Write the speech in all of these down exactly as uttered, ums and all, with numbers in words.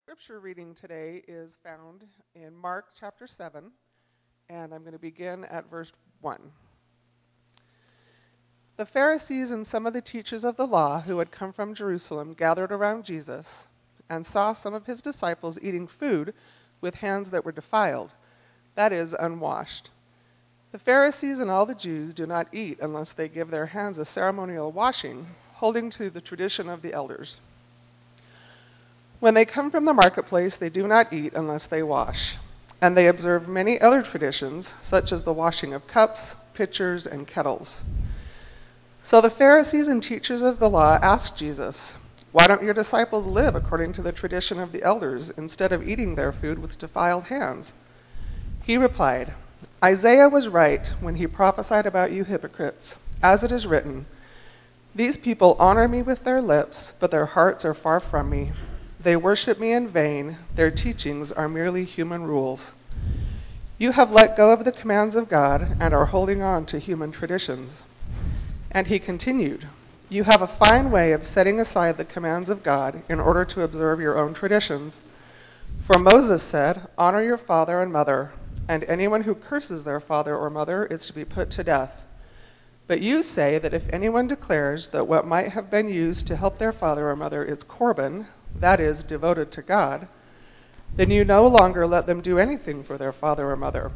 Scripture reading today is found in Mark chapter seven, and I'm going to begin at verse one. The Pharisees and some of the teachers of the law who had come from Jerusalem gathered around Jesus and saw some of his disciples eating food with hands that were defiled, that is, unwashed. The Pharisees and all the Jews do not eat unless they give their hands a ceremonial washing, holding to the tradition of the elders. When they come from the marketplace, they do not eat unless they wash, and they observe many other traditions, such as the washing of cups, pitchers, and kettles. So the Pharisees and teachers of the law asked Jesus, "Why don't your disciples live according to the tradition of the elders instead of eating their food with defiled hands?" He replied, "Isaiah was right when he prophesied about you hypocrites, as it is written, 'These people honor me with their lips, but their hearts are far from me. They worship me in vain. Their teachings are merely human rules.' You have let go of the commands of God and are holding on to human traditions." And he continued, "You have a fine way of setting aside the commands of God in order to observe your own traditions. For Moses said, 'Honor your father and mother,' and anyone who curses their father or mother is to be put to death. But you say that if anyone declares that what might have been used to help their father or mother is korban, that is, devoted to God, then you no longer let them do anything for their father or mother.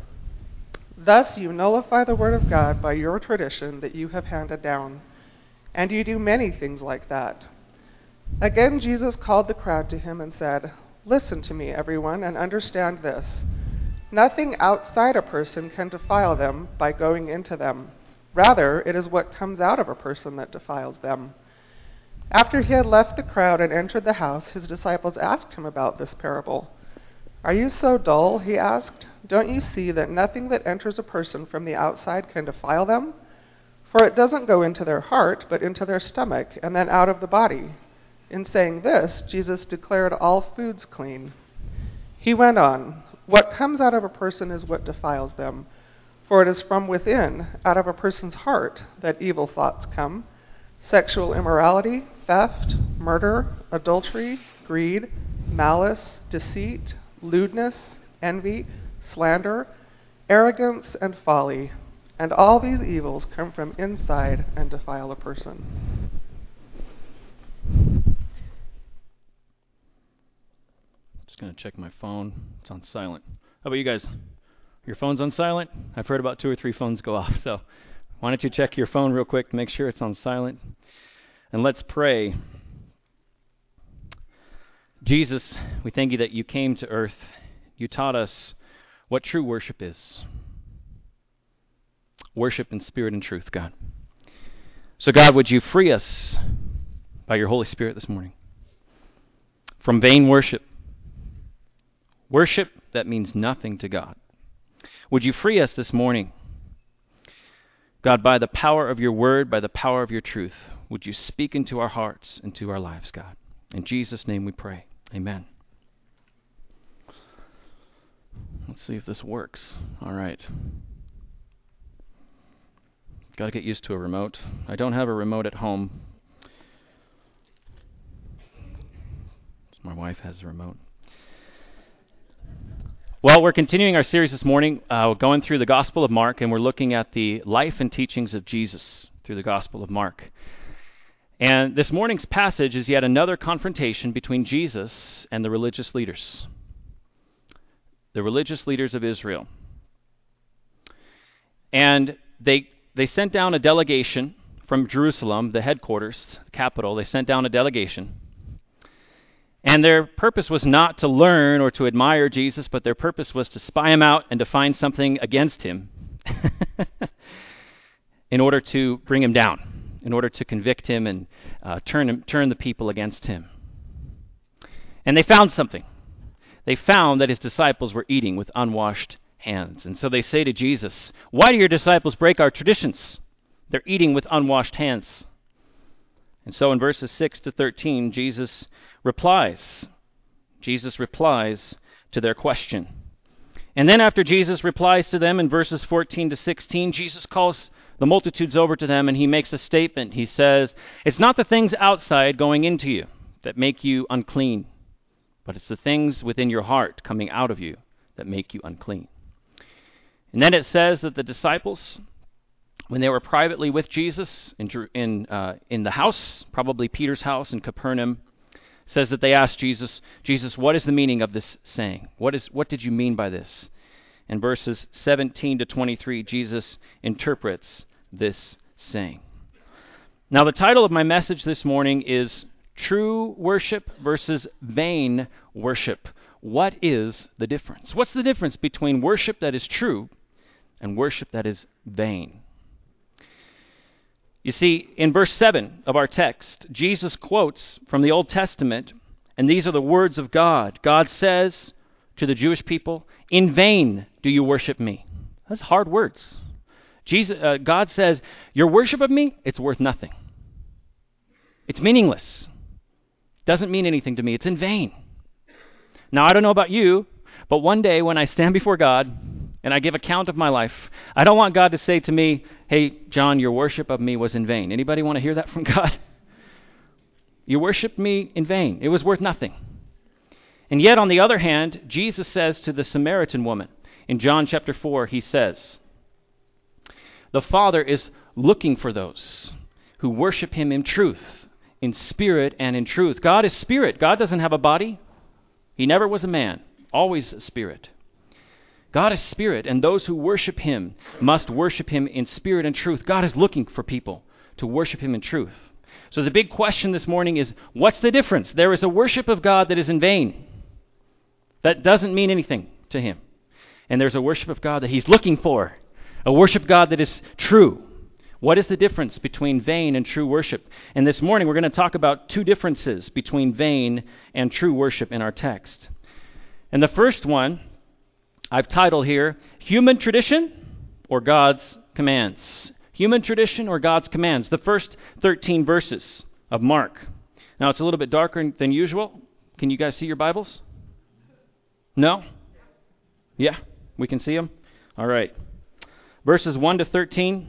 Thus you nullify the word of God by your tradition that you have handed down, and you do many things like that." Again Jesus called the crowd to him and said, "Listen to me, everyone, and understand this. Nothing outside a person can defile them by going into them. Rather, it is what comes out of a person that defiles them." After he had left the crowd and entered the house, his disciples asked him about this parable. "Are you so dull?" he asked. "Don't you see that nothing that enters a person from the outside can defile them? For it doesn't go into their heart, but into their stomach, and then out of the body." In saying this, Jesus declared all foods clean. He went on, "What comes out of a person is what defiles them. For it is from within, out of a person's heart, that evil thoughts come: sexual immorality, theft, murder, adultery, greed, malice, deceit, lewdness, envy, slander, arrogance, and folly. And all these evils come from inside and defile a person." Just going to check my phone. It's on silent. How about you guys? Your phone's on silent? I've heard about two or three phones go off. So why don't you check your phone real quick to make sure it's on silent? And let's pray. Jesus, we thank you that you came to earth. You taught us what true worship is. Worship in spirit and truth, God. So God, would you free us by your Holy Spirit this morning from vain worship? Worship that means nothing to God. Would you free us this morning, God, by the power of your word, by the power of your truth? Would you speak into our hearts, into our lives, God? In Jesus' name we pray. Amen. Let's see if this works. All right. Got to get used to a remote. I don't have a remote at home. My wife has a remote. Well, we're continuing our series this morning, uh, going through the Gospel of Mark, and we're looking at the life and teachings of Jesus through the Gospel of Mark. And this morning's passage is yet another confrontation between Jesus and the religious leaders, the religious leaders of Israel. And they they sent down a delegation from Jerusalem, the headquarters, the capital. They sent down a delegation. And their purpose was not to learn or to admire Jesus, but their purpose was to spy him out and to find something against him in order to bring him down, in order to convict him and uh, turn him, turn the people against him. And they found something. They found that his disciples were eating with unwashed hands. And so they say to Jesus, "Why do your disciples break our traditions? They're eating with unwashed hands." And so in verses six to thirteen, Jesus replies. Jesus replies to their question. And then after Jesus replies to them in verses fourteen to sixteen, Jesus calls the multitudes over to them and he makes a statement. He says, "It's not the things outside going into you that make you unclean, but it's the things within your heart coming out of you that make you unclean. And then it says that the disciples, when they were privately with Jesus in in, uh, in the house, probably Peter's house in Capernaum, says that they asked Jesus, Jesus, what is the meaning of this saying? What is what did you mean by this? In verses seventeen to twenty-three, Jesus interprets this saying. Now, the title of my message this morning is True Worship versus Vain Worship. What is the difference? What's the difference between worship that is true and worship that is vain? You see, in verse seven of our text, Jesus quotes from the Old Testament, and these are the words of God. God says to the Jewish people, "In vain do you worship me." That's hard words. Jesus, uh, God says, your worship of me, it's worth nothing. It's meaningless. Doesn't mean anything to me. It's in vain. Now, I don't know about you, but one day when I stand before God and I give account of my life, I don't want God to say to me, hey, John, your worship of me was in vain. Anybody want to hear that from God? You worshiped me in vain. It was worth nothing. And yet, on the other hand, Jesus says to the Samaritan woman, in John chapter four, he says, the Father is looking for those who worship him in truth, in spirit and in truth. God is spirit. God doesn't have a body. He never was a man, always a spirit. God is spirit, and those who worship him must worship him in spirit and truth. God is looking for people to worship him in truth. So the big question this morning is, what's the difference? There is a worship of God that is in vain. That doesn't mean anything to him. And there's a worship of God that he's looking for, a worship of God that is true. What is the difference between vain and true worship? And this morning we're going to talk about two differences between vain and true worship in our text. And the first one I've titled here, Human Tradition or God's Commands. Human tradition or God's commands. The first thirteen verses of Mark. Now it's a little bit darker than usual. Can you guys see your Bibles? No? Yeah? We can see them? All right. Verses one to thirteen.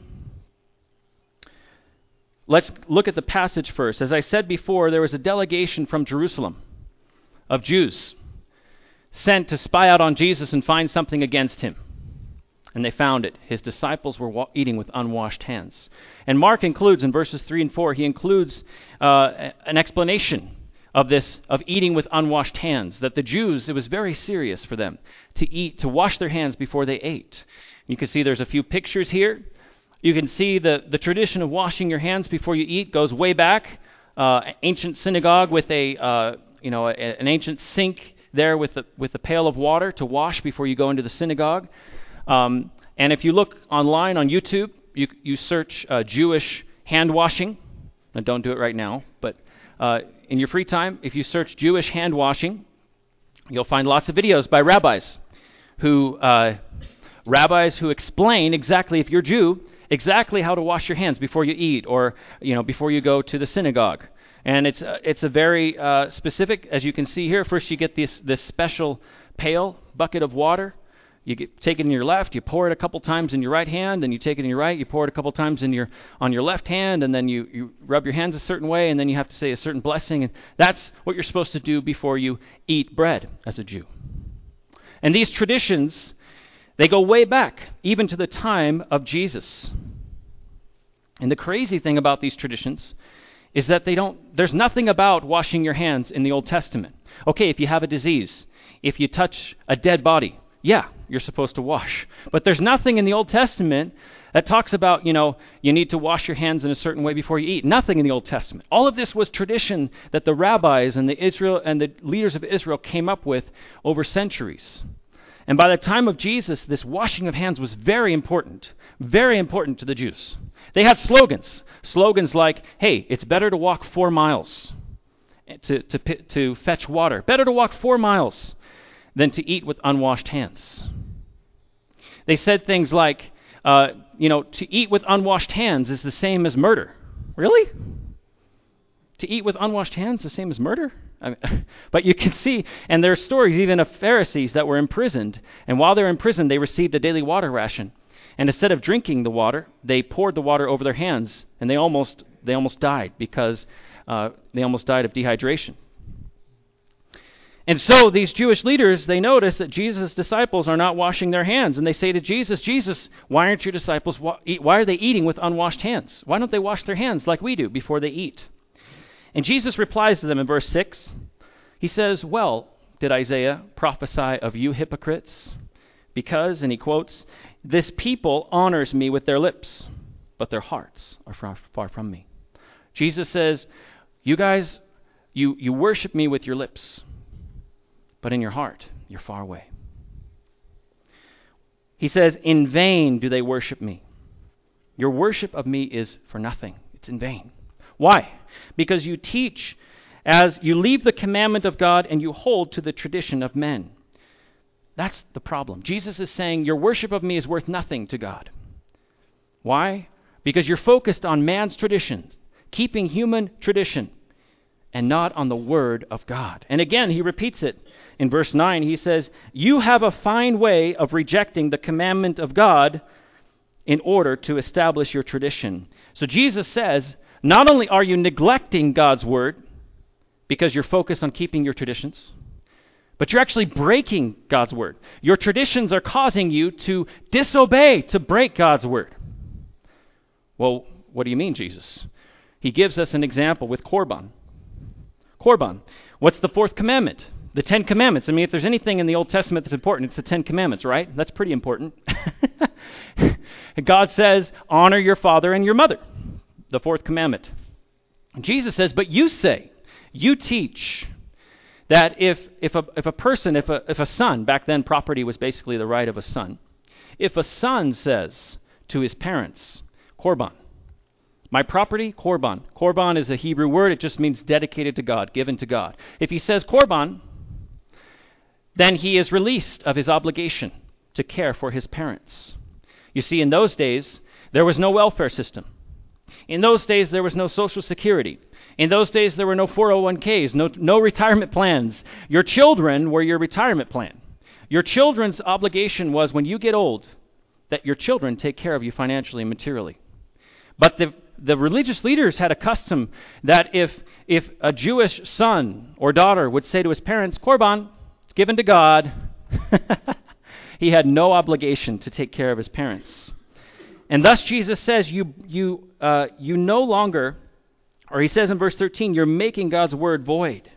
Let's look at the passage first. As I said before, there was a delegation from Jerusalem of Jews sent to spy out on Jesus and find something against him. And they found it. His disciples were wa- eating with unwashed hands. And Mark includes, in verses three and four, he includes uh, an explanation of this, of eating with unwashed hands, that the Jews, it was very serious for them to eat, to wash their hands before they ate. You can see there's a few pictures here. You can see the, the tradition of washing your hands before you eat goes way back. Uh, ancient synagogue with a, uh, you know, a, an ancient sink there with a, with a pail of water to wash before you go into the synagogue. Um, and if you look online on YouTube, you you search uh, Jewish hand washing. Now, don't do it right now, but uh, in your free time, if you search Jewish hand washing, you'll find lots of videos by rabbis who uh, rabbis who explain exactly, if you're Jew, exactly how to wash your hands before you eat or you know before you go to the synagogue. And it's uh, it's a very uh, specific, as you can see here. First, you get this this special pail bucket of water. You get, take it in your left, you pour it a couple times in your right hand, and you take it in your right, you pour it a couple times in your on your left hand, and then you, you rub your hands a certain way, and then you have to say a certain blessing. And that's what you're supposed to do before you eat bread as a Jew. And these traditions, they go way back, even to the time of Jesus. And the crazy thing about these traditions is that they don't, there's nothing about washing your hands in the Old Testament. Okay, if you have a disease, if you touch a dead body, yeah, you're supposed to wash. But there's nothing in the Old Testament that talks about, you know, you need to wash your hands in a certain way before you eat. Nothing in the Old Testament. All of this was tradition that the rabbis and the Israel and the leaders of Israel came up with over centuries. And by the time of Jesus, this washing of hands was very important, very important to the Jews. They had slogans, slogans like, hey, it's better to walk four miles to, to, to fetch water. Better to walk four miles than to eat with unwashed hands. They said things like, uh, you know, to eat with unwashed hands is the same as murder. Really? To eat with unwashed hands is the same as murder? I mean, but you can see, and there are stories even of Pharisees that were imprisoned, and while they were in prison, they received a daily water ration. And instead of drinking the water, they poured the water over their hands, and they almost they almost died because uh, they almost died of dehydration. And so these Jewish leaders, they notice that Jesus' disciples are not washing their hands. And they say to Jesus, Jesus, why aren't your disciples, wa- eat, why are they eating with unwashed hands? Why don't they wash their hands like we do before they eat? And Jesus replies to them in verse six. He says, well, did Isaiah prophesy of you hypocrites? Because, and he quotes, this people honors me with their lips, but their hearts are far, far from me. Jesus says, you guys, you, you worship me with your lips, but in your heart, you're far away. He says, in vain do they worship me. Your worship of me is for nothing. It's in vain. Why? Because you teach as you leave the commandment of God and you hold to the tradition of men. That's the problem. Jesus is saying your worship of me is worth nothing to God. Why? Because you're focused on man's traditions, keeping human tradition, and not on the word of God. And again, he repeats it. In verse nine, he says, you have a fine way of rejecting the commandment of God in order to establish your tradition. So Jesus says, not only are you neglecting God's word because you're focused on keeping your traditions, but you're actually breaking God's word. Your traditions are causing you to disobey, to break God's word. Well, what do you mean, Jesus? He gives us an example with Korban. Korban. What's the fourth commandment? The Ten Commandments. I mean, if there's anything in the Old Testament that's important, it's the Ten Commandments, right? That's pretty important. God says, honor your father and your mother. The fourth commandment. Jesus says, but you say, you teach that if if a if a person, if a if a son, back then property was basically the right of a son. If a son says to his parents, Korban, my property, Korban. Korban is a Hebrew word. It just means dedicated to God, given to God. If he says Korban, then he is released of his obligation to care for his parents. You see, in those days, there was no welfare system. In those days, there was no Social Security. In those days, there were no four oh one k's, no, no retirement plans. Your children were your retirement plan. Your children's obligation was, when you get old, that your children take care of you financially and materially. But the the religious leaders had a custom that if if a Jewish son or daughter would say to his parents, Korban, it's given to God, he had no obligation to take care of his parents. And thus Jesus says, you you uh, you no longer, or he says in verse thirteen, you're making God's word void.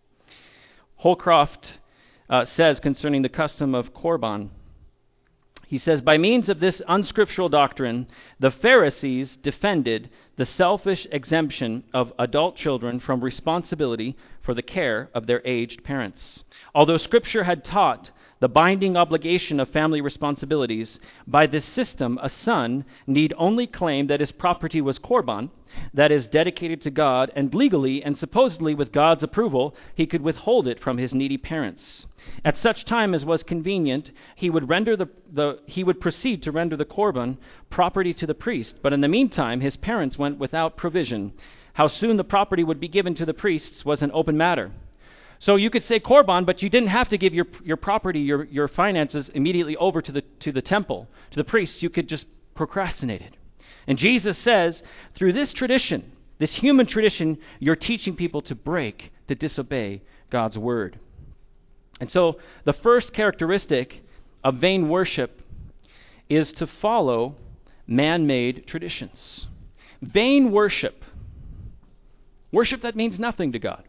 Holcroft uh, says concerning the custom of Korban, he says, by means of this unscriptural doctrine, the Pharisees defended the selfish exemption of adult children from responsibility for the care of their aged parents. Although Scripture had taught the binding obligation of family responsibilities, by this system a son need only claim that his property was Korban, that is dedicated to God, and legally and supposedly with God's approval, he could withhold it from his needy parents. At such time as was convenient, he would render the, the he would proceed to render the Korban property to the priest. But in the meantime, his parents went without provision. How soon the property would be given to the priests was an open matter. So you could say Korban, but you didn't have to give your your property, your your finances immediately over to the to the temple, to the priests. You could just procrastinate it. And Jesus says, through this tradition, this human tradition, you're teaching people to break, to disobey God's word. And so the first characteristic of vain worship is to follow man-made traditions. Vain worship, worship that means nothing to God,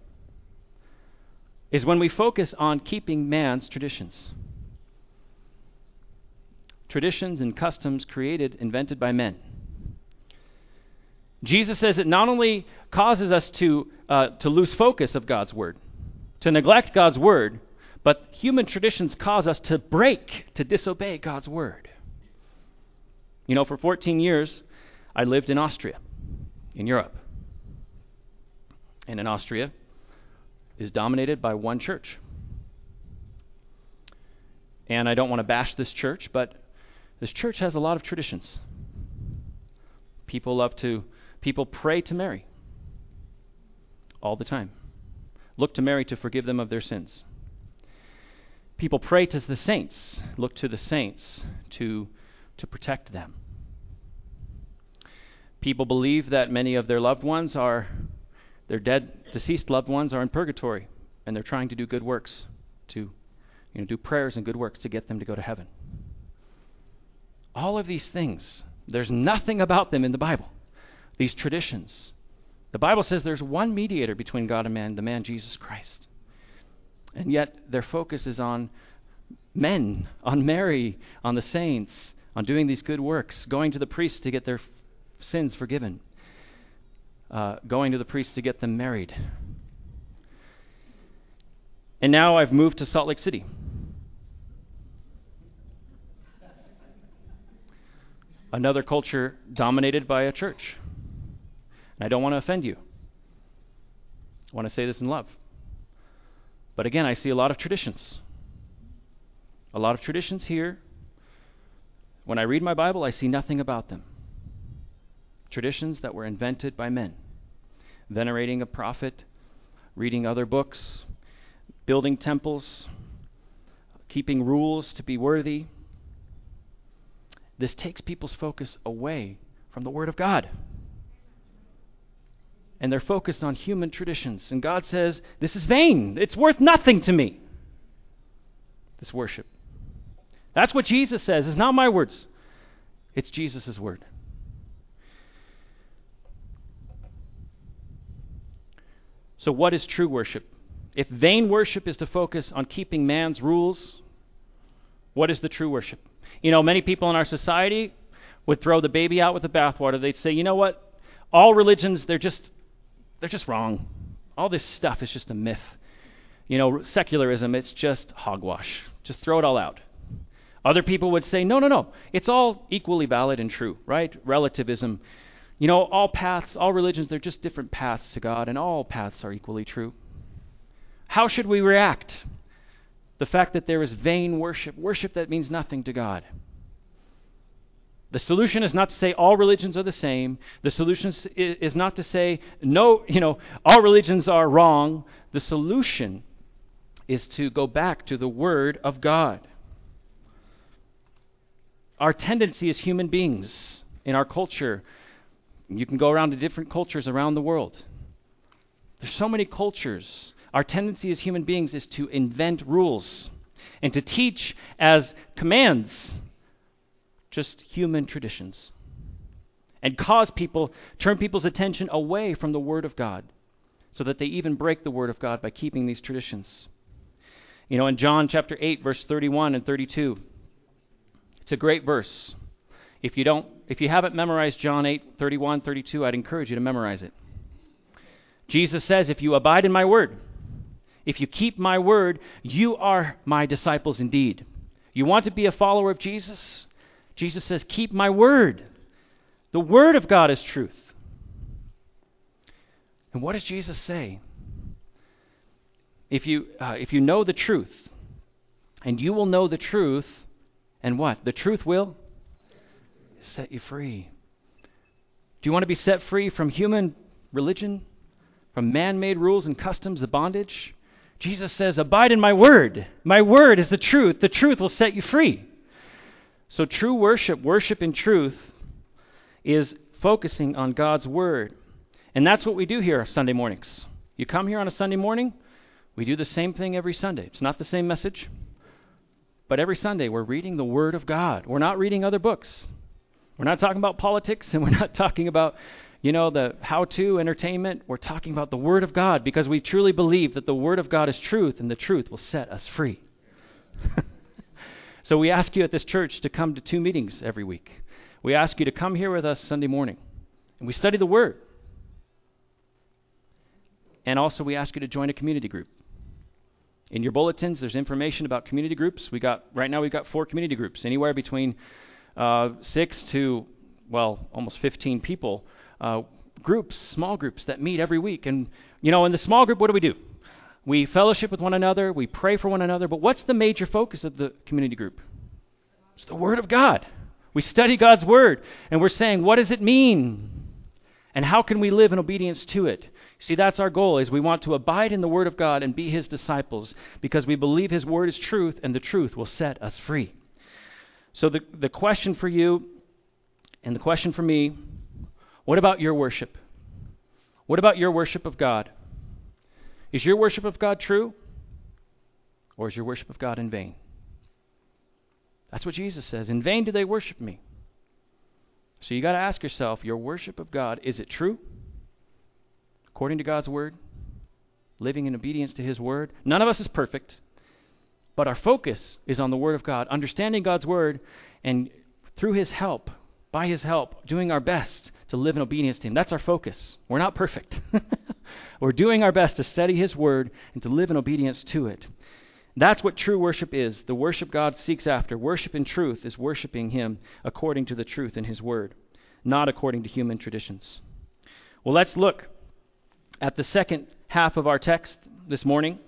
is when we focus on keeping man's traditions. Traditions and customs created, invented by men. Jesus says it not only causes us to uh, to lose focus of God's word, to neglect God's word, but human traditions cause us to break, to disobey God's word. You know, for fourteen years, I lived in Austria, in Europe. And in Austria is dominated by one church. And I don't want to bash this church, but this church has a lot of traditions. People love to, people pray to Mary all the time. Look to Mary to forgive them of their sins. People pray to the saints, look to the saints to, to protect them. People believe that many of their loved ones are, their dead, deceased loved ones are in purgatory, and they're trying to do good works to you know, do prayers and good works to get them to go to heaven. All of these things, there's nothing about them in the Bible. These traditions. The Bible says there's one mediator between God and man, the man Jesus Christ. And yet their focus is on men, on Mary, on the saints, on doing these good works, going to the priest to get their f- sins forgiven, uh, going to the priest to get them married. And now I've moved to Salt Lake City. Another culture dominated by a church. And I don't want to offend you. I want to say this in love. But again, I see a lot of traditions. A lot of traditions here. When I read my Bible, I see nothing about them. Traditions that were invented by men. Venerating a prophet, reading other books, building temples, keeping rules to be worthy. This takes people's focus away from the Word of God. And they're focused on human traditions. And God says, this is vain. It's worth nothing to me. This worship. That's what Jesus says. It's not my words. It's Jesus' word. So what is true worship? If vain worship is to focus on keeping man's rules, what is the true worship? You know, many people in our society would throw the baby out with the bathwater. They'd say, you know what? All religions, they're just they're just wrong. All this stuff is just a myth. You know, secularism, it's just hogwash. Just throw it all out. Other people would say, no, no, no. It's all equally valid and true, right? Relativism. You know, all paths, all religions, they're just different paths to God, and all paths are equally true. How should we react? The fact that there is vain worship, worship that means nothing to God. The solution is not to say all religions are the same. The solution is not to say, no, you know, all religions are wrong. The solution is to go back to the Word of God. Our tendency as human beings in our culture, you can go around to different cultures around the world. There's so many cultures. Our tendency as human beings is to invent rules and to teach as commands just human traditions and cause people, turn people's attention away from the Word of God so that they even break the Word of God by keeping these traditions. You know, in John chapter eight, verse thirty-one and thirty-two, it's a great verse. If you don't, if you haven't memorized John eight, thirty-one, thirty-two, I'd encourage you to memorize it. Jesus says, if you abide in my word, if you keep my word, you are my disciples indeed. You want to be a follower of Jesus? Jesus says, keep my word. The word of God is truth. And what does Jesus say? If you, uh, if you know the truth, and you will know the truth, and what? The truth will set you free. Do you want to be set free from human religion? From man-made rules and customs, the bondage? Jesus says, abide in my word. My word is the truth. The truth will set you free. So true worship, worship in truth, is focusing on God's word. And that's what we do here Sunday mornings. You come here on a Sunday morning, we do the same thing every Sunday. It's not the same message, but every Sunday we're reading the Word of God. We're not reading other books. We're not talking about politics, and we're not talking about, you know, the how-to entertainment. We're talking about the Word of God because we truly believe that the Word of God is truth, and the truth will set us free. So we ask you at this church to come to two meetings every week. We ask you to come here with us Sunday morning, and we study the Word. And also we ask you to join a community group. In your bulletins, there's information about community groups. We got right now we've got four community groups, anywhere between uh, six to, well, almost fifteen people. Uh, groups, small groups that meet every week. And, you know, in the small group, what do we do? We fellowship with one another. We pray for one another. But what's the major focus of the community group? It's the Word of God. We study God's Word, and we're saying, what does it mean? And how can we live in obedience to it? See, that's our goal, is we want to abide in the Word of God and be His disciples because we believe His Word is truth, and the truth will set us free. So the, the question for you and the question for me, what about your worship? What about your worship of God? Is your worship of God true? Or is your worship of God in vain? That's what Jesus says. In vain do they worship me. So you got to ask yourself, your worship of God, is it true? According to God's word? Living in obedience to his word? None of us is perfect, but our focus is on the word of God, understanding God's word, and through his help, by his help, doing our best to live in obedience to him. That's our focus. We're not perfect. We're doing our best to study his word and to live in obedience to it. That's what true worship is. The worship God seeks after. Worship in truth is worshiping him according to the truth in his word, not according to human traditions. Well, let's look at the second half of our text this morning.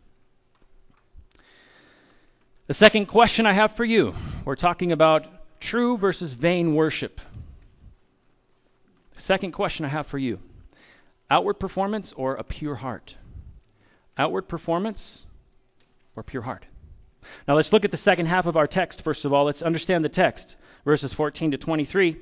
The second question I have for you, we're talking about true versus vain worship. The second question I have for you, outward performance or a pure heart? Outward performance or pure heart? Now let's look at the second half of our text. First of all, let's understand the text, verses fourteen to twenty-three.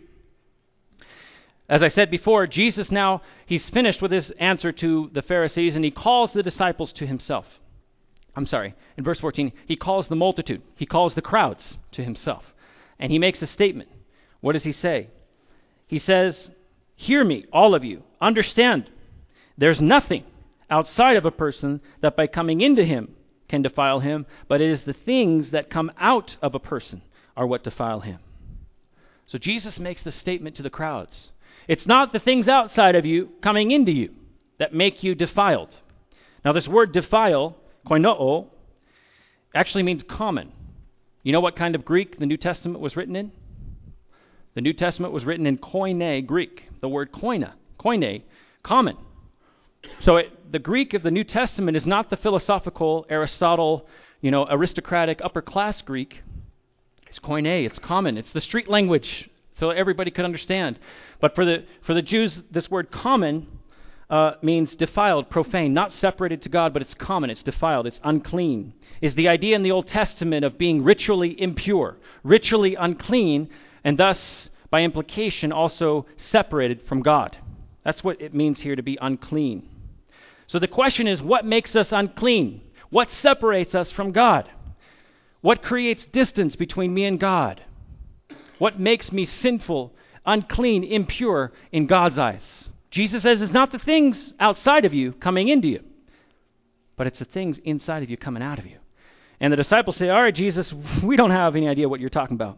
As I said before, Jesus now, he's finished with his answer to the Pharisees, and he calls the disciples to himself. I'm sorry, in verse fourteen, he calls the multitude, he calls the crowds to himself, and he makes a statement. What does he say? He says, "Hear me, all of you, understand, there's nothing outside of a person that by coming into him can defile him, but it is the things that come out of a person are what defile him." So Jesus makes the statement to the crowds. It's not the things outside of you coming into you that make you defiled. Now this word defile, koinoo, actually means common. You know what kind of Greek the New Testament was written in? The New Testament was written in Koine Greek. The word koina, koine, common. So it, the Greek of the New Testament is not the philosophical, Aristotle, you know, aristocratic, upper class Greek. It's koine, it's common, it's the street language, so everybody could understand. But for the for the Jews, this word common uh, means defiled, profane, not separated to God, but it's common, it's defiled, it's unclean. Is the idea in the Old Testament of being ritually impure, ritually unclean, and thus, by implication, also separated from God. That's what it means here to be unclean. So the question is, what makes us unclean? What separates us from God? What creates distance between me and God? What makes me sinful, unclean, impure in God's eyes? Jesus says it's not the things outside of you coming into you, but it's the things inside of you coming out of you. And the disciples say, all right, Jesus, we don't have any idea what you're talking about.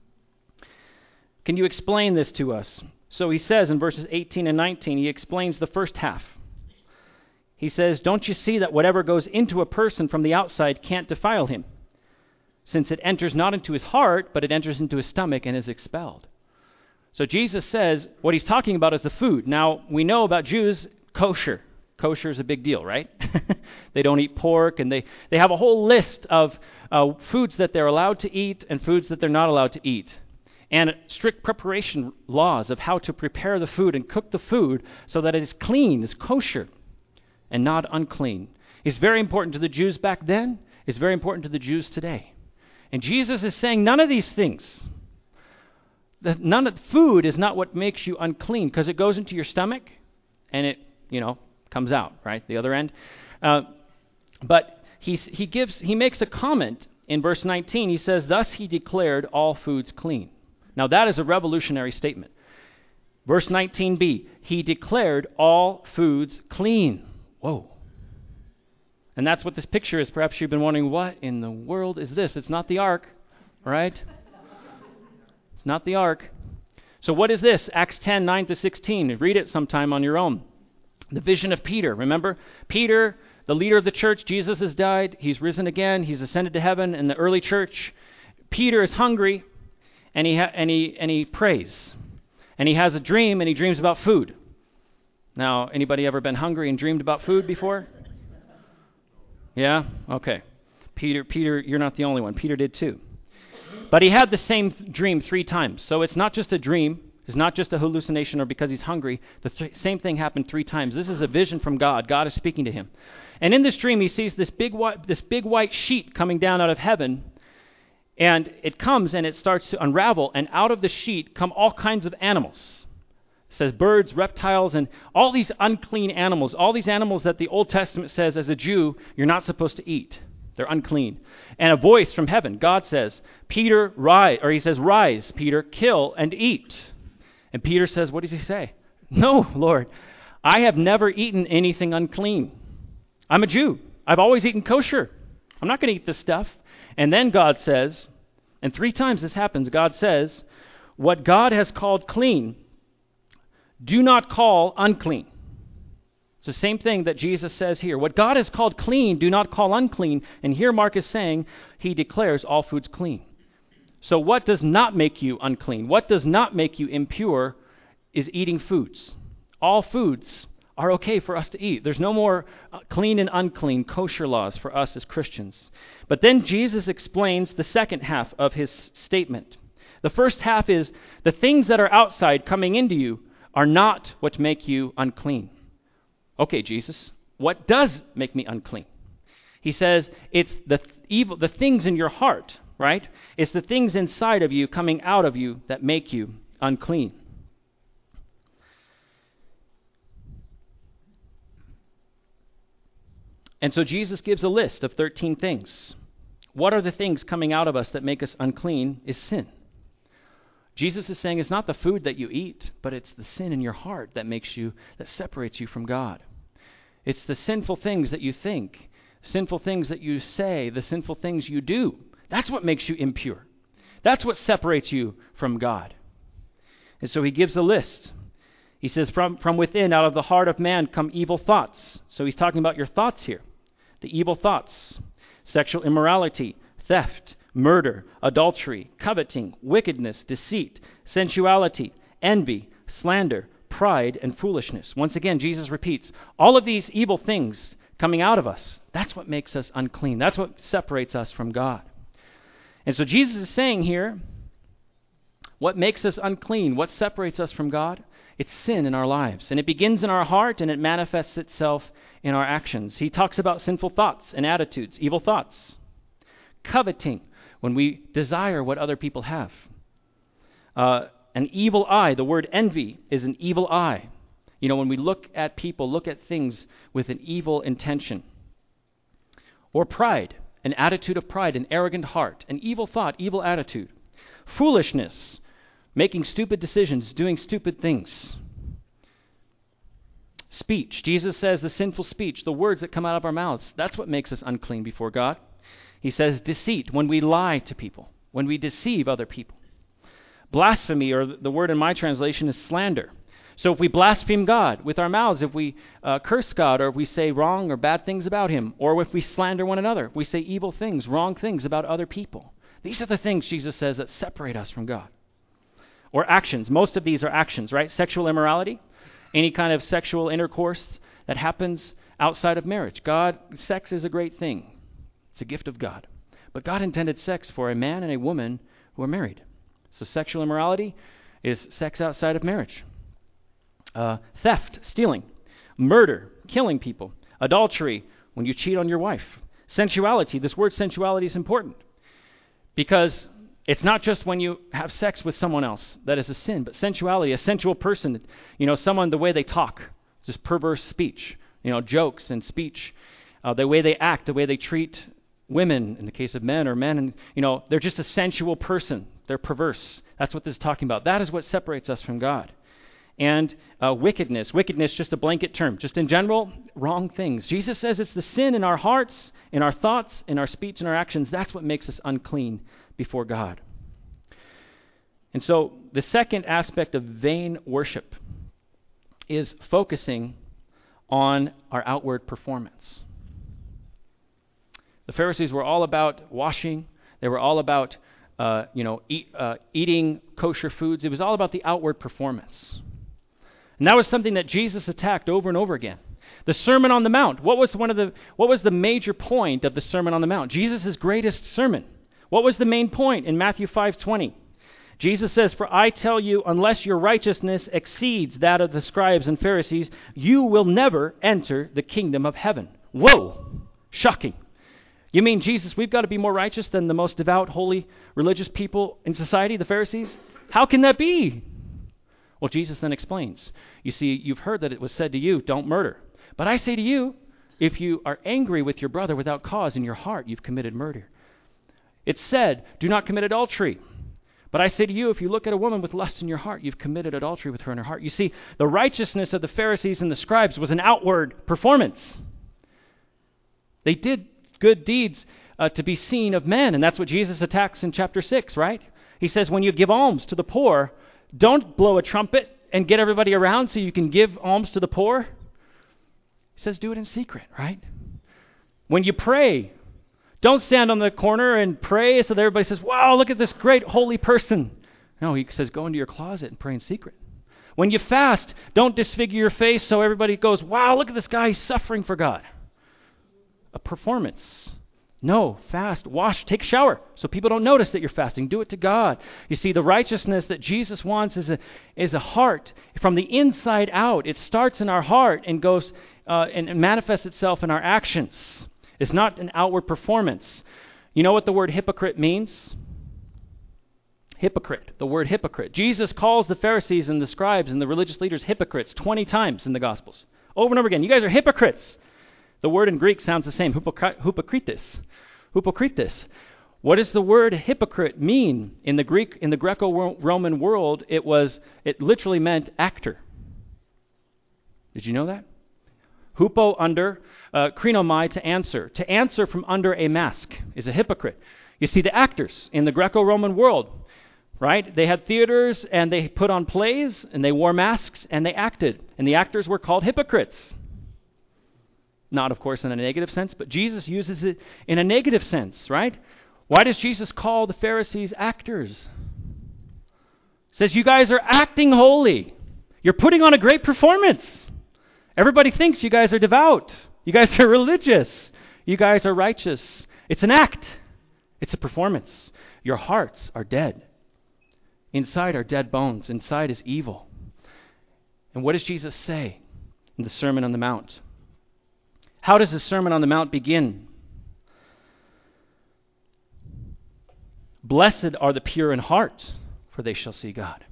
Can you explain this to us? So he says in verses eighteen and nineteen, he explains the first half. He says, don't you see that whatever goes into a person from the outside can't defile him, since it enters not into his heart, but it enters into his stomach and is expelled. So Jesus says what he's talking about is the food. Now, we know about Jews, kosher. Kosher is a big deal, right? They don't eat pork, and they, they have a whole list of uh, foods that they're allowed to eat and foods that they're not allowed to eat. And strict preparation laws of how to prepare the food and cook the food so that it is clean, is kosher, and not unclean. It's very important to the Jews back then. It's very important to the Jews today. And Jesus is saying none of these things. The, none of food is not what makes you unclean, because it goes into your stomach and it, you know, comes out, right? The other end. Uh, but he he gives he makes a comment in verse nineteen. He says, "Thus he declared all foods clean." Now that is a revolutionary statement. Verse nineteen b, he declared all foods clean. Whoa. And that's what this picture is. Perhaps you've been wondering, what in the world is this? It's not the ark, right? It's not the ark. So what is this? Acts ten, nine to sixteen. Read it sometime on your own. The vision of Peter. Remember? Peter, the leader of the church, Jesus has died. He's risen again. He's ascended to heaven in the early church. Peter is hungry, and he ha- and he and he prays. And he has a dream, and he dreams about food. Now, anybody ever been hungry and dreamed about food before? Yeah? Okay. Peter, Peter, you're not the only one. Peter did too. But he had the same th- dream three times. So it's not just a dream. It's not just a hallucination or because he's hungry. The th- same thing happened three times. This is a vision from God. God is speaking to him. And in this dream, he sees this big white, this big white sheet coming down out of heaven. And it comes and it starts to unravel. And out of the sheet come all kinds of animals. It says birds, reptiles, and all these unclean animals. All these animals that the Old Testament says as a Jew, you're not supposed to eat. They're unclean. And a voice from heaven, God says, Peter, rise, or he says, rise, Peter, kill and eat. And Peter says, what does he say? No, Lord, I have never eaten anything unclean. I'm a Jew. I've always eaten kosher. I'm not going to eat this stuff. And then God says, and three times this happens, God says, what God has called clean, do not call unclean. It's the same thing that Jesus says here. What God has called clean, do not call unclean. And here Mark is saying he declares all foods clean. So what does not make you unclean? What does not make you impure is eating foods. All foods are okay for us to eat. There's no more clean and unclean kosher laws for us as Christians. But then Jesus explains the second half of his statement. The first half is the things that are outside coming into you are not what make you unclean. Okay, Jesus, what does make me unclean? He says it's the th- evil, the things in your heart, right? It's the things inside of you coming out of you that make you unclean. And so Jesus gives a list of thirteen things. What are the things coming out of us that make us unclean is sin. Jesus is saying it's not the food that you eat, but it's the sin in your heart that makes you, that separates you from God. It's the sinful things that you think, sinful things that you say, the sinful things you do. That's what makes you impure. That's what separates you from God. And so he gives a list. He says, from, from within, out of the heart of man, come evil thoughts. So he's talking about your thoughts here. The evil thoughts, sexual immorality, theft, murder, adultery, coveting, wickedness, deceit, sensuality, envy, slander, pride, and foolishness. Once again, Jesus repeats, all of these evil things coming out of us, that's what makes us unclean. That's what separates us from God. And so Jesus is saying here, what makes us unclean, what separates us from God? It's sin in our lives. And it begins in our heart and it manifests itself in our actions. He talks about sinful thoughts and attitudes, evil thoughts. Coveting, when we desire what other people have. Uh, an evil eye, the word envy is an evil eye. You know, when we look at people, look at things with an evil intention. Or pride, an attitude of pride, an arrogant heart, an evil thought, evil attitude. Foolishness, making stupid decisions, doing stupid things. Speech, Jesus says the sinful speech, the words that come out of our mouths, that's what makes us unclean before God. He says deceit, when we lie to people, when we deceive other people. Blasphemy, or the word in my translation is slander. So if we blaspheme God with our mouths, if we uh, curse God, or if we say wrong or bad things about him, or if we slander one another, if we say evil things, wrong things about other people. These are the things, Jesus says, that separate us from God. Or actions. Most of these are actions, right? Sexual immorality, any kind of sexual intercourse that happens outside of marriage. God, sex is a great thing. It's a gift of God. But God intended sex for a man and a woman who are married. So sexual immorality is sex outside of marriage. Uh, theft, stealing, murder, killing people, adultery, when you cheat on your wife. Sensuality, this word sensuality is important because it's not just when you have sex with someone else that is a sin, but sensuality, a sensual person, you know, someone, the way they talk, just perverse speech, you know, jokes and speech, uh, the way they act, the way they treat women, in the case of men, or men, and you know, they're just a sensual person. They're perverse. That's what this is talking about. That is what separates us from God. And uh, wickedness. Wickedness, just a blanket term. Just in general, wrong things. Jesus says it's the sin in our hearts, in our thoughts, in our speech, and our actions. That's what makes us unclean before God. And so the second aspect of vain worship is focusing on our outward performance. The Pharisees were all about washing. They were all about, uh, you know, eat, uh, eating kosher foods. It was all about the outward performance. And that was something that Jesus attacked over and over again. The Sermon on the Mount. What was one of the what was the major point of the Sermon on the Mount? Jesus' greatest sermon. What was the main point in Matthew five twenty? Jesus says, "For I tell you, unless your righteousness exceeds that of the scribes and Pharisees, you will never enter the kingdom of heaven." Whoa! Shocking. You mean, Jesus, we've got to be more righteous than the most devout, holy, religious people in society, the Pharisees? How can that be? Well, Jesus then explains. You see, you've heard that it was said to you, don't murder. But I say to you, if you are angry with your brother without cause in your heart, you've committed murder. It's said, do not commit adultery. But I say to you, if you look at a woman with lust in your heart, you've committed adultery with her in her heart. You see, the righteousness of the Pharisees and the scribes was an outward performance. They did good deeds uh, to be seen of men, and that's what Jesus attacks in chapter six, right? He says, when you give alms to the poor, don't blow a trumpet and get everybody around so you can give alms to the poor. He says, do it in secret, right? When you pray, don't stand on the corner and pray so that everybody says, wow, look at this great holy person. No, he says, go into your closet and pray in secret. When you fast, don't disfigure your face so everybody goes, wow, look at this guy, he's suffering for God. A performance. No, fast, wash, take a shower so people don't notice that you're fasting. Do it to God. You see, the righteousness that Jesus wants is a, is a heart from the inside out. It starts in our heart and goes uh, and, and manifests itself in our actions. It's not an outward performance. You know what the word hypocrite means? Hypocrite, the word hypocrite. Jesus calls the Pharisees and the scribes and the religious leaders hypocrites twenty times in the Gospels. Over and over again. You guys are hypocrites. The word in Greek sounds the same, hypokrites. Hypokrites. What does the word hypocrite mean? In the Greek, in the Greco-Roman world, it was, it literally meant actor. Did you know that? Hupo, under, uh, krinomai, to answer. To answer from under a mask is a hypocrite. You see, the actors in the Greco-Roman world, right? They had theaters and they put on plays and they wore masks and they acted. And the actors were called hypocrites. Not, of course, in a negative sense, but Jesus uses it in a negative sense, right? Why does Jesus call the Pharisees actors? He says, you guys are acting holy. You're putting on a great performance. Everybody thinks you guys are devout. You guys are religious. You guys are righteous. It's an act. It's a performance. Your hearts are dead. Inside are dead bones. Inside is evil. And what does Jesus say in the Sermon on the Mount? How does the Sermon on the Mount begin? Blessed are the pure in heart, for they shall see God.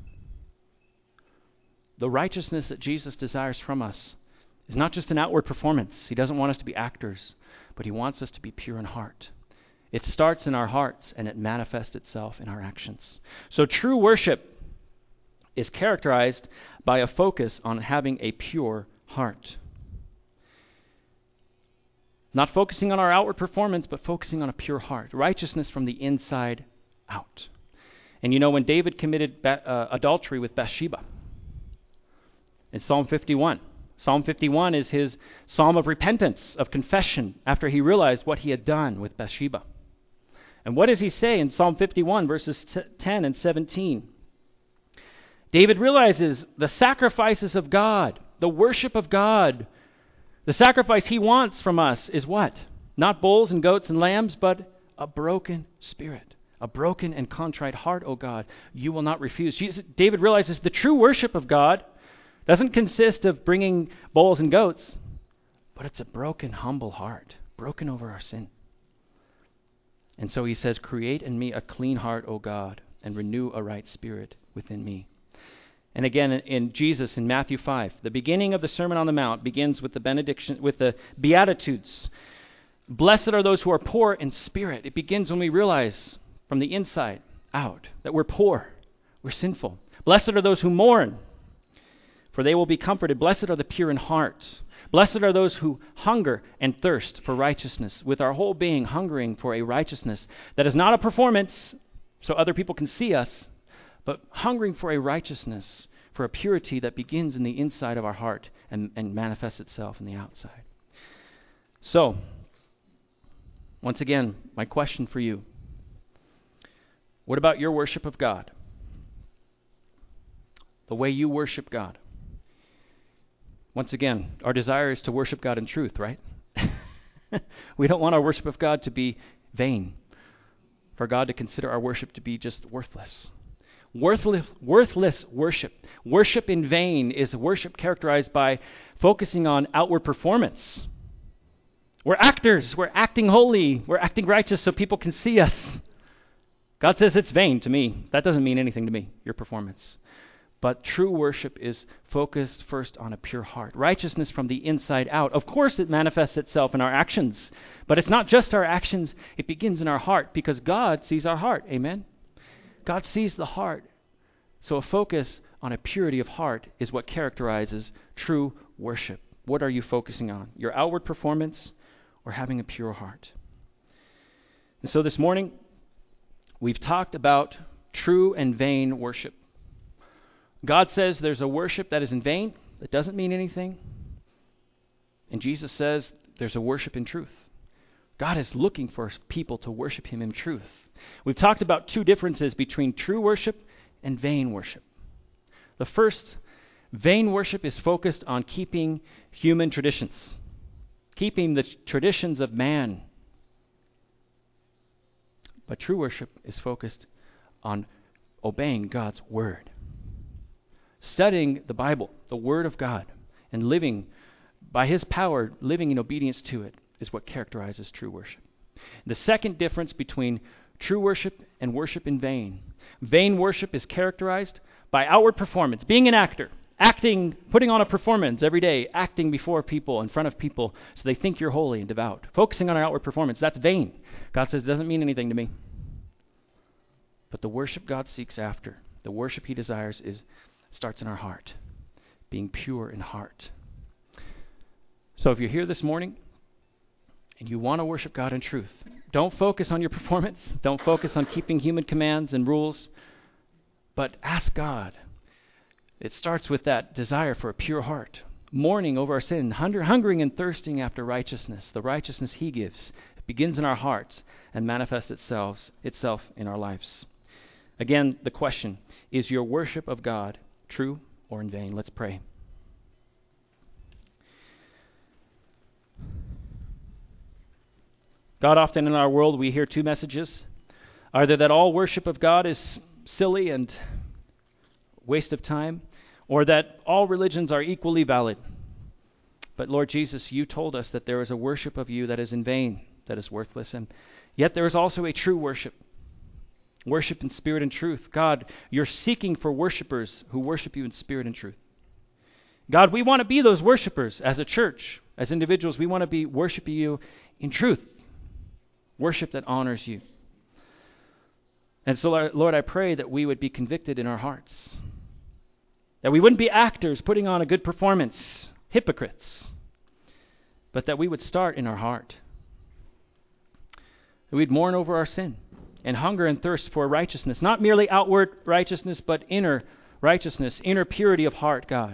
The righteousness that Jesus desires from us is not just an outward performance. He doesn't want us to be actors, but he wants us to be pure in heart. It starts in our hearts and it manifests itself in our actions. So true worship is characterized by a focus on having a pure heart. Not focusing on our outward performance, but focusing on a pure heart. Righteousness from the inside out. And you know, when David committed ba- uh, adultery with Bathsheba, in Psalm fifty-one, Psalm fifty-one is his psalm of repentance, of confession, after he realized what he had done with Bathsheba. And what does he say in Psalm fifty-one, verses t- ten and seventeen? David realizes the sacrifices of God, the worship of God. The sacrifice he wants from us is what? Not bulls and goats and lambs, but a broken spirit. A broken and contrite heart, O God, you will not refuse. Jesus, David realizes the true worship of God doesn't consist of bringing bulls and goats, but it's a broken, humble heart, broken over our sin. And so he says, create in me a clean heart, O God, and renew a right spirit within me. And again, in, in Jesus, in Matthew five, the beginning of the Sermon on the Mount begins with the benediction, with the Beatitudes. Blessed are those who are poor in spirit. It begins when we realize from the inside out that we're poor, we're sinful. Blessed are those who mourn, for they will be comforted. Blessed are the pure in heart. Blessed are those who hunger and thirst for righteousness, with our whole being hungering for a righteousness that is not a performance so other people can see us, but hungering for a righteousness, for a purity that begins in the inside of our heart and, and manifests itself in the outside. So, once again, my question for you. What about your worship of God? The way you worship God. Once again, our desire is to worship God in truth, right? We don't want our worship of God to be vain, for God to consider our worship to be just worthless. Worthless, worthless worship. Worship in vain is worship characterized by focusing on outward performance. We're actors. We're acting holy. We're acting righteous so people can see us. God says it's vain to me. That doesn't mean anything to me, your performance. But true worship is focused first on a pure heart. Righteousness from the inside out. Of course, it manifests itself in our actions. But it's not just our actions. It begins in our heart because God sees our heart. Amen? God sees the heart. So a focus on a purity of heart is what characterizes true worship. What are you focusing on? Your outward performance or having a pure heart? And so this morning, we've talked about true and vain worship. God says there's a worship that is in vain, that doesn't mean anything. And Jesus says there's a worship in truth. God is looking for people to worship him in truth. We've talked about two differences between true worship and vain worship. The first, vain worship is focused on keeping human traditions, keeping the traditions of man. But true worship is focused on obeying God's word. Studying the Bible, the Word of God, and living by his power, living in obedience to it, is what characterizes true worship. The second difference between true worship and worship in vain. Vain worship is characterized by outward performance, being an actor, acting, putting on a performance every day, acting before people, in front of people, so they think you're holy and devout. Focusing on our outward performance, that's vain. God says it doesn't mean anything to me. But the worship God seeks after, the worship he desires is starts in our heart, being pure in heart. So if you're here this morning and you want to worship God in truth, don't focus on your performance. Don't focus on keeping human commands and rules, but ask God. It starts with that desire for a pure heart, mourning over our sin, hunger, hungering and thirsting after righteousness, the righteousness he gives. It begins in our hearts and manifests itself, itself in our lives. Again, the question, is your worship of God true or in vain? Let's pray. God, often in our world we hear two messages. Either that all worship of God is silly and waste of time, or that all religions are equally valid. But Lord Jesus, you told us that there is a worship of you that is in vain, that is worthless, and yet there is also a true worship. Worship in spirit and truth. God, you're seeking for worshipers who worship you in spirit and truth. God, we want to be those worshipers as a church, as individuals. We want to be worshiping you in truth. Worship that honors you. And so, Lord, I pray that we would be convicted in our hearts. That we wouldn't be actors putting on a good performance, hypocrites. But that we would start in our heart. That we'd mourn over our sin. And hunger and thirst for righteousness, not merely outward righteousness, but inner righteousness, inner purity of heart, God.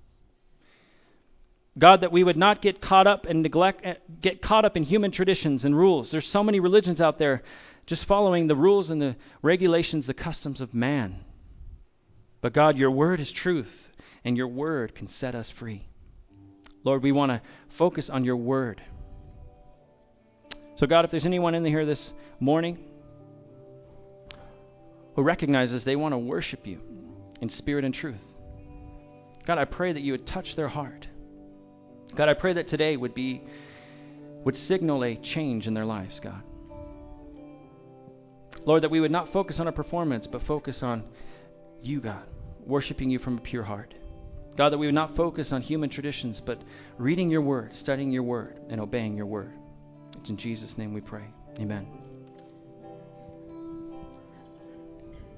God, that we would not get caught up and neglect, get caught up in human traditions and rules. There's so many religions out there just following the rules and the regulations, the customs of man. But God, your word is truth, and your word can set us free. Lord, we want to focus on your word. So God, if there's anyone in here this morning who recognizes they want to worship you in spirit and truth, God, I pray that you would touch their heart. God, I pray that today would be, would signal a change in their lives, God. Lord, that we would not focus on a performance, but focus on you, God, worshiping you from a pure heart. God, that we would not focus on human traditions, but reading your word, studying your word, and obeying your word. It's in Jesus' name we pray. Amen.